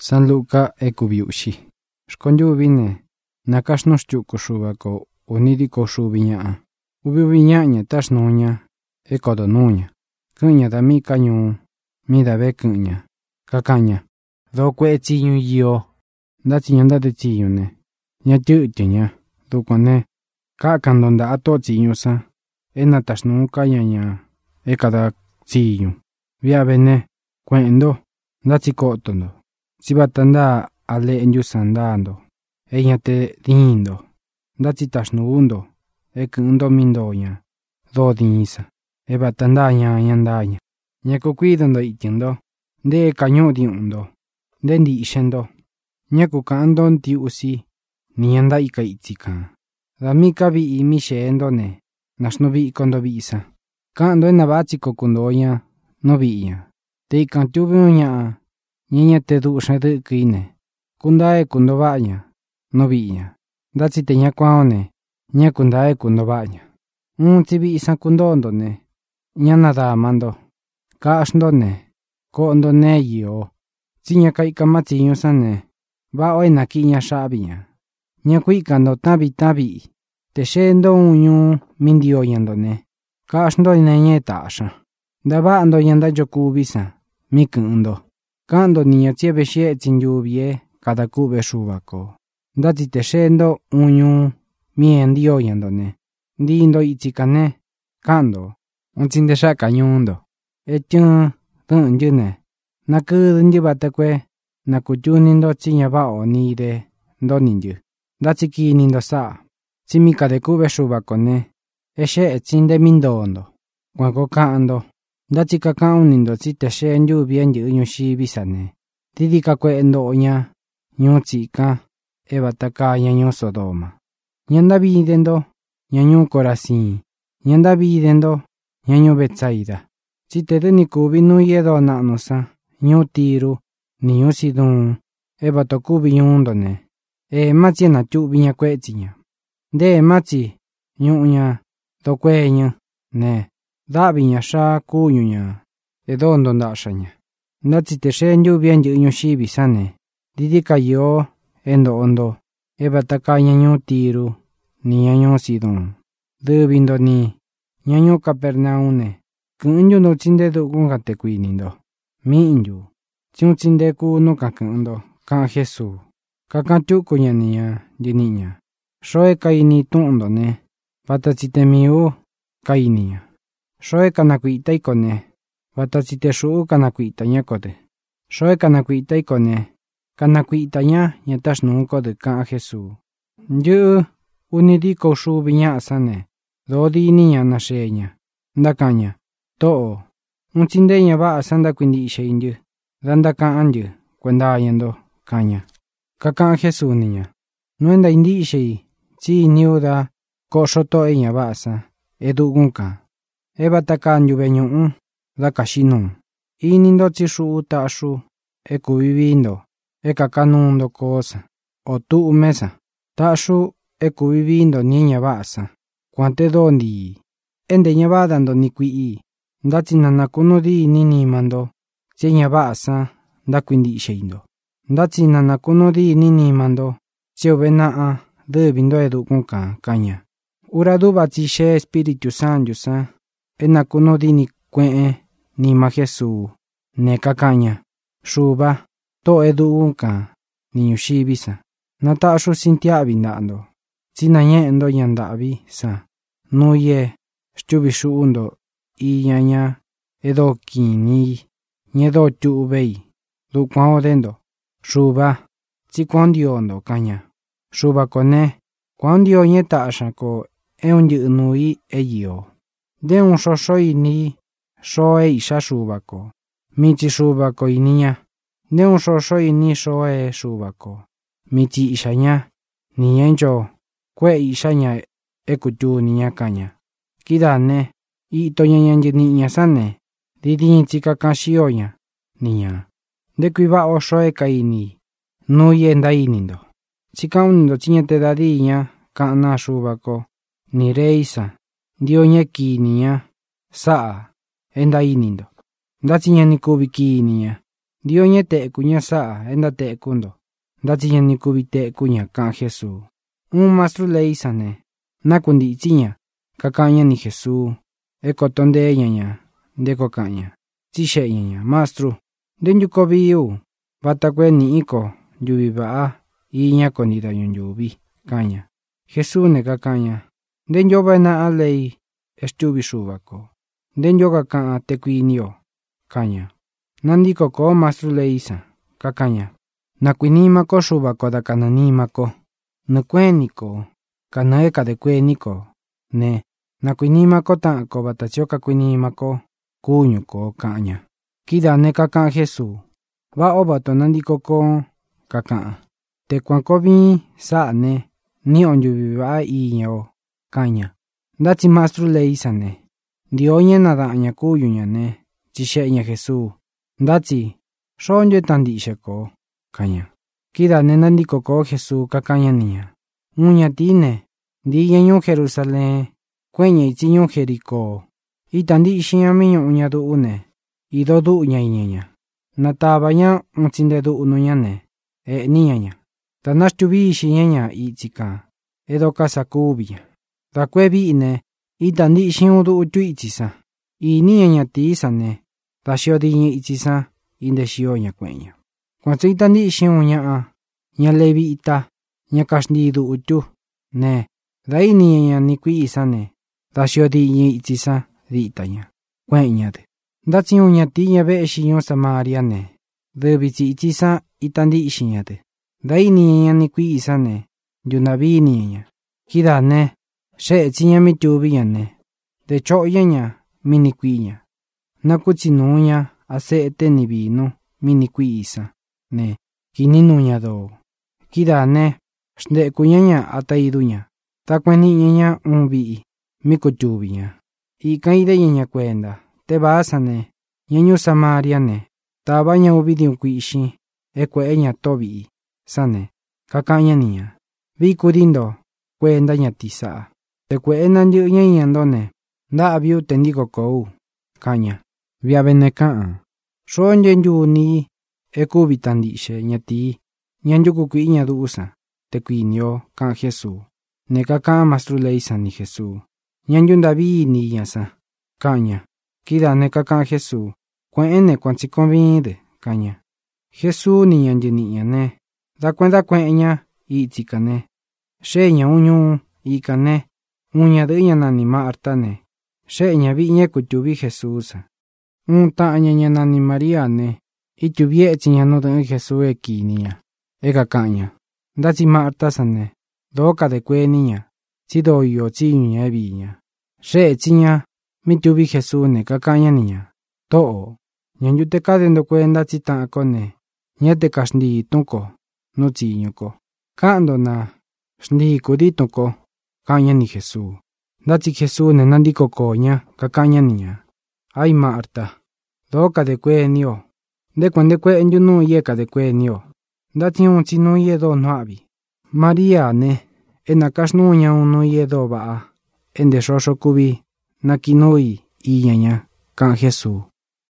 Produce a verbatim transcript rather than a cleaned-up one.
San Luka ekubiushi. Shkonyubine. Nakashnoshchu koshubako. Unidi koshubiña. Ubiubiñaña tashnoña. Ekodonuña. Kuña da mi kañu. Mi da be kuña. Kakaña. Do kwe chiñu yo. Da chiñanda de chiyune. Ña tyutyuña. Dukone. Kakandonda ato chiñusa. Ena tashnu kañaña. Ekada chiñu. Viabene. Cuendo. Da chikotondo. Chibatanda ale enyusandando. Eña te dindo. Da chitashnundo. Ekundo mindoña. Do dinisa. Eba tandaña yandaña. Ña kukuidondo itiendo. De kaño diundo. De ndixendo. Ña kukando ntiusi. Nianda ika itzika. Da mika vi imi sheendo ne. Nashno vi kondo visa. Kando ena bachiko kundoña. No viña. Te ikan tubiuña. Ñeña te duxne de kine. Kundae kundovaña. No viña. Da chiteña kwaone. Ña kundae kundovaña. Un tibi isan kundondo ne. Ña nada mando. Kaashndo ne. Kondo ne yo. Chiña kaika machiño sane. Va oe nakiña shabiña. Ña kuikando tabi tabi. Te shendo uñu mindio yandone. Kaashndo neñe tasha. Da baando yanda yokubisa. Mi kundo. Kando niña chiebe shie chinyubie. Kada kube shubako. Da chite shendo uñu mi endio yandone. Dindo ichikane. Kando. Un chinde shaka nyundo. Etiun. Tun yune. Nakudun yubatakwe. Nakuyunindo chiña bao nide. Do ninyu. Da chiki nindo sa. Chimika de kube shubakone. Eshe chinde mindondo. Kwako kando. Da chika kaunindo chite shen yubien yu nyushi bisane. Didika kwe ndoña. Nyo chika. Eba takaya nyo Sodoma. Nyanda bidendo. Nyanyo Korazin. Nyanda bidendo. Nyanyo Betsaida. Chite de ni kubi nuyedo nanosa. Nyo Tiru. Niyo Sidon. Eba tokubi yundone. E machi na chubiña kwechiña. De machi. Nyuña. Tokweña. Ne. Dabiña sha kuyuña. Edondo ndashaña. Ndachite shen yubien yu nyushi bisane. Didika yo. Endo ondo. Eba takaya nyo Tiru. Ni nyo Sidon. Dubindo ni. Nyanyo Capernaune. Kunyo no chinde dukunga te kuinindo. Minyu. Chiun chinde ku no kakundo. Kan Jesu. Kakan chuko ña niña. Yiniña. Shoe kaini tundo ne. Patachite miu. Kainiña. Shoe kanakuita ikone. Patachite shuu kanakuita ña kode. Shoe kanakuita ikone. Kanakuita ña ñatash nunko de kan Jesu. Yu. Unidiko shu viña sane. Dodi niña na sheña. Ndakaña. To'o. Un chindeña va asanda kuindi ishe Danda kaanyu. Kwenda yendo. Kaña. Kakan Jesu niña. Nuenda indi ishe. Chi niuda. Ko shoto eña basa. Edu gunka. Eba takanyu beño un. Da kashinun. Inindo chishu utashu. Eku vivindo. Eka kanundo cosa. O tu mesa. Tashu. Eku vivindo niña basa. Cuante dondi. Ende ña va dando ni kui. Ndachi nanakuno di nini mando. Cheña basa. Da quindi sheindo. Ndachi nanakuno di nini mando. Cheo benaa. Dubindo edu kunka kaña. Uraduba chishe Espiritu Santo sa. Enakuno di ni kwe. Ni ma Jesu. Ne kakaña. Shuba. To edu unka. Ni yushibisa. Natashu sintiabi ndando. China ñe'endo yandavi sa. Nuye. Shtubi undo. I ñaña. Edo kini. Ñedo chubei. Du kwao dendo. Shuba. Chi kwandiondo kaña. Shuba kone. Kwandio ñeta ashako. E un yu nui e yo. De un shoshoi ni. Shoe isha shubako. Michi shubako iniña. De un shoshoi ni shoe shubako. Michi ishaña. Ni enjo. Kwe ishaña e kutu niña kaña. Kidane. I to ñaña niña sane. Didi chika kashioña. Niña. De kuiba o shoe kaini. Nuye enda inindo. Chika unindo chiñete dadiña. Kana shubako. Ni reisa. Dio ña ki niña. Saa. Enda inindo. Da chiña ni kubi ki niña. Dio ñe te kuña sa enda te kundo. Ndachi ña ni kubi te kuña ka Jesús. Un maestro ley sane. Na kundi chiña. Kakaña ni Jesús. Eko tonde ñaña. Ndeko kaña. Chixe ñaña. Maestro. Denyu kobi yu. Bata kwe ni iko. Yubi baa. Iña konida yun yubi. Kaña. Jesús ne kakaña. Denyo bana a ley. Estubi shubako. Denyo kaka te kuinio. Kaña. Nandiko ko maestro ley sa. Kakaña. Nakuinima ko shubako da kananima ko. Nukweniko. Kanaeka de kweniko. Ne. Nakuinima ko ta ko batachio kakuinima ko. Kuño ko kaña. Kida ne kaka Jesús. Va obato nandiko ko kaka. Te kwanko vi sa ne. Ni onyu va iña o. Kaña. Ndachi maestro ley sa ne. Dio ñe nadaña kuyo ña ne. Chixe ña Jesús. Ndachi. Shonyo tandishe ko. Kaña. Kida ne nandiko ko Jesús kakaña niña. Uña tine. Di ñaño Jerusalén. Kueña ichiño Jericó. Itandi ishiña miño uña du une. Ido du ña iñaña. Natabaña unchinde du unuña ne. E niñaña. Tanashtubi ishiñaña ichika. Edo casa kubiña. Da kwebi ine. Itandi ishiño du utu ichisa. I niñaña tisa ne. Da shio di ña ichisa. Inde shio ña kueña. Cuanto itandi ishiño ña a. Ña levi ita. Ña kashndi du utu. Ne. Da i niñaña ni kui isa ne. Da shio di ña ichisa. Di itaña. Kueña de. Ndachi uña ti ña ve ishiño Samaria ne. De bichi ichisa itandi ishiña de. Da i niñaña ni kui isa ne. Yunabi niñaña. Kida ne. She chiña mi tubi ña ne. De cho ña mi ni kui ña. Na kuchi nuña aceite ni vino mi ni kui isa. Ne. Kini nuña do. Kida ne. Shde kuñaña ata iduña. Ta kueni ñaña un vi. Mi kutubi ña. I kaide ña kuenda. Te basa ne. Ñaño Samaria ne. Ta baña ubi di un kuishi. E kue ña tobi. Sane. Kakaña niña. Vi kudindo. Kuenda ña tisa. Te kue nandiu ña ñando ne. Da abiu tendiko kou. Kaña. Via bene kaa. Shon yenyu ni. E kubi tandishe ña ti. Ñanyu kukui ña duusa. Te kuinio ka Jesús. Ne kaka maestro leisa ni Jesús. Ñanyu ndavi ni ñasa. Kaña. Kida ne kaka Jesús. Kueene kuanchi convide. Kaña. Jesús ni ñanyu niña ne. Da cuenta kueña. Ichika ne. She ña uñu. Ika ne. Uña de ña nani Marta ne. She ña vi ñe kutubi Jesús. Un ta ña ña nani María ne. Itubie chi ña no de Jesús e kiniña. Eka kaña. Ndachi Marta sane. Doka de kue niña. Chido yo chi ña viña. She chiña. Mi tubi Jesús ne kakaña niña. To'o. Ñanyu te kadendo kuenda chita kone. Ña te kashndi tunko. No chiñuko. Kando na. Shndi kuditunko. Kaña ni Jesús. Ndachi Jesús ne nandiko koña. Kakaña niña. Ay Marta. Doka de kue nio. De cuando kue en yunu yeka de kue nio. Ndachi un chino yedo no abi. María ne. En akashnu ña unu yedo ba. En de shosho kubi. Nakinoi. Iñaña. Kan Jesús.